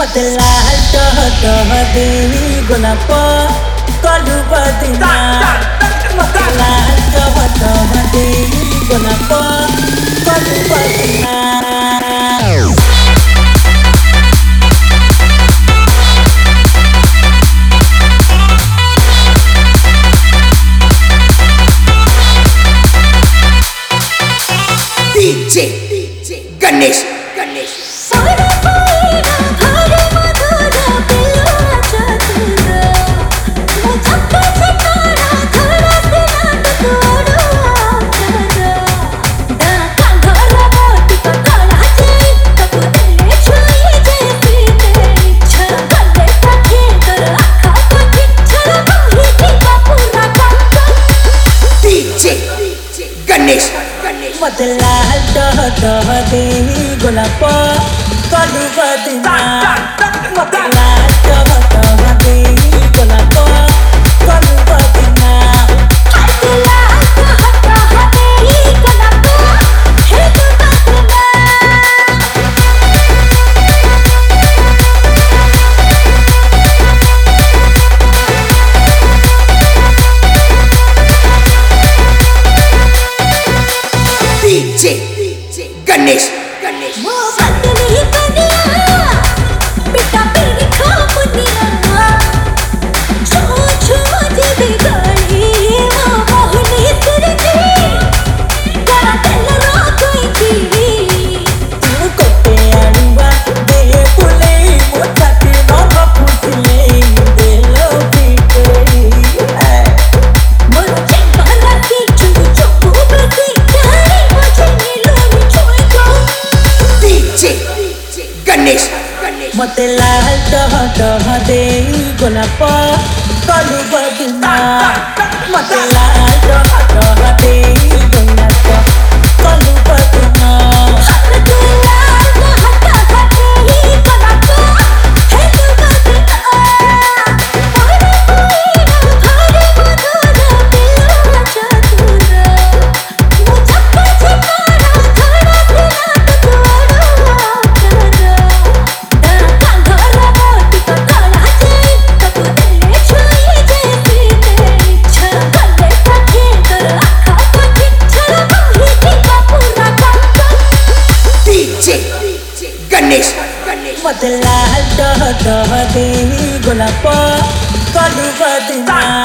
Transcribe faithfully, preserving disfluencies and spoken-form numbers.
मते लाल टह टह दे गोलाप कलु बदिना मते लाल टह टह दे गोलाप कलु बदिना D J Ganesh Ganesh मते लाल टह टह दे गोलाप कलु बदिना मते लाल टह टह दे गोलाप कलु बदिना मते लाल टह टह दे गोलाप हे बदिना D J Ganesh Ganesh वो बदली बनिया बेटा मेरी खामुनिया छो छो दे गली वो मोहनी सिरजी गरा दिल रो कोई की तू कोटे आणुवा दे पुले मोटाती न फुटले दे लो पीटे मोर चेंबरा की चू चू बसी D J Ganesh Ganesh मते लाल टह टह दे गोलाप कलु बदिना मते लाल टह टह दे गोलाप कलु बदिना मते लाल टह टह दे गोलाप हे बदिना मोर कोई ना घरे मधुर पिया चतुर मुझे चितारा खड़ा बिना Ganesh Ganesh मते लाल टह टह दे गोलाप कलु बदिना